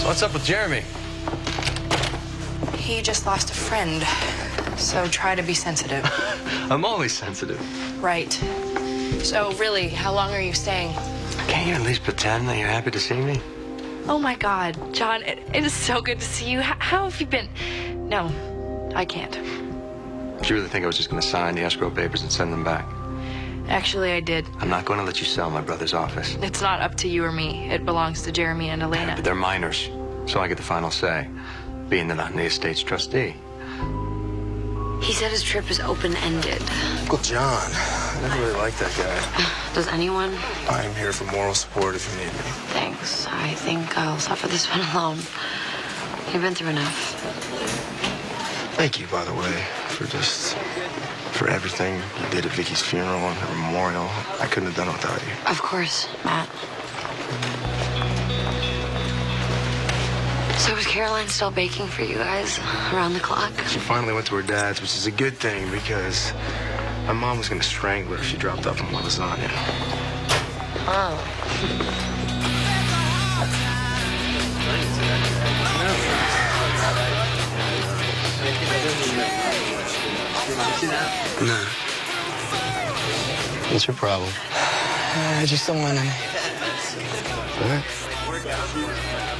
So what's up with Jeremy? He just lost a friend, so try to be sensitive. I'm always sensitive. Right. So really, how long are you staying? Can't you at least pretend that you're happy to see me? Oh my God, John, it is so good to see you. How have you been? No, I can't. Do you really think I was just going to sign the escrow papers and send them back? Actually, I did. I'm not going to let you sell my brother's office. It's not up to you or me. It belongs to Jeremy and Elena. But they're minors, so I get the final say, being that I'm the estate's trustee. He said his trip is open-ended. Uncle John, I never really liked that guy. Does anyone? I'm here for moral support if you need me. Thanks. I think I'll suffer this one alone. You've been through enough. Thank you, by the way, for everything you did at Vicky's funeral and her memorial. I couldn't have done it without you. Of course, Matt. So is Caroline still baking for you guys around the clock? She finally went to her dad's, which is a good thing because my mom was going to strangle her if she dropped off on my lasagna. Oh. No. What's your problem? I just don't want to. What?